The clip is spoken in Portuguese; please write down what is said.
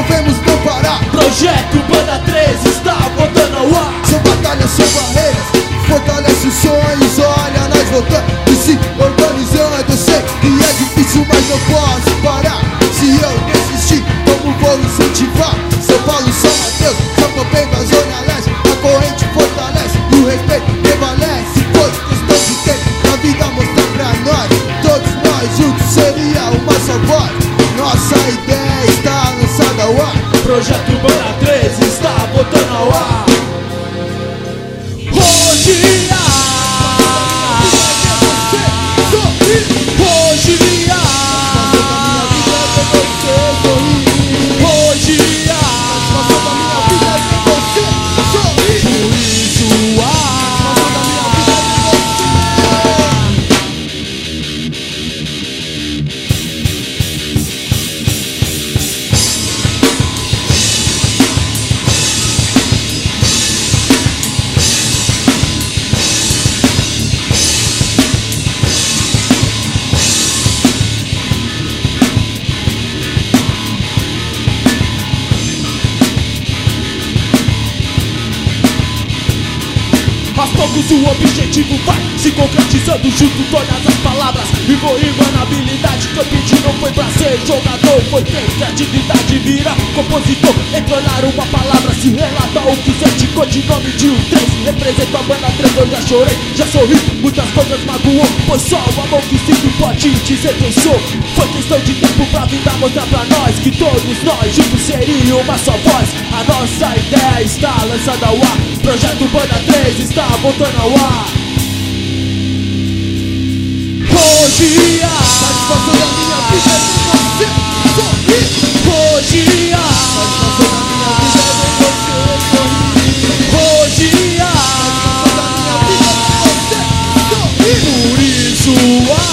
resolvemos não parar. Projeto Banda 13 está voltando ao ar. São batalhas, são barreiras, fortalece os sonhos. Olha, nós voltando e se organizando. Eu sei que é difícil, mas não posso parar. Se eu desistir, como vou incentivar? São Paulo, São Mateus, São Paulo, a Zona Leste. A corrente fortalece e o respeito prevalece. Pois questão de tempo, a vida mostrar pra nós. Todos nós juntos seria uma só voz. Nossa ideia está lançada ao ar. Projeto Banda 13 está voltando ao ar. Hoje aos poucos o objetivo vai se concretizando junto todas as palavras. E vou igual na habilidade que eu pedi, não foi pra ser jogador, foi ter criatividade, vira compositor. Entonar uma palavra, se relata o que sente, codinome de um 3. Represento a Banda 13, eu já chorei, já sorri, muitas coisas magoou, pois só o amor que sinto pode dizer quem sou. Foi questão de tempo pra vida mostrar pra nós que todos nós juntos seriam uma só voz. A nossa ideia está lançada ao ar. Projeto Banda 13 está voltando ao ar. Hoje a satisfação da minha vida é ver você sorrir. Hoje a satisfação da minha vida é ver você sorrir. Hoje a satisfação da minha vida é ver você sorrir. por isso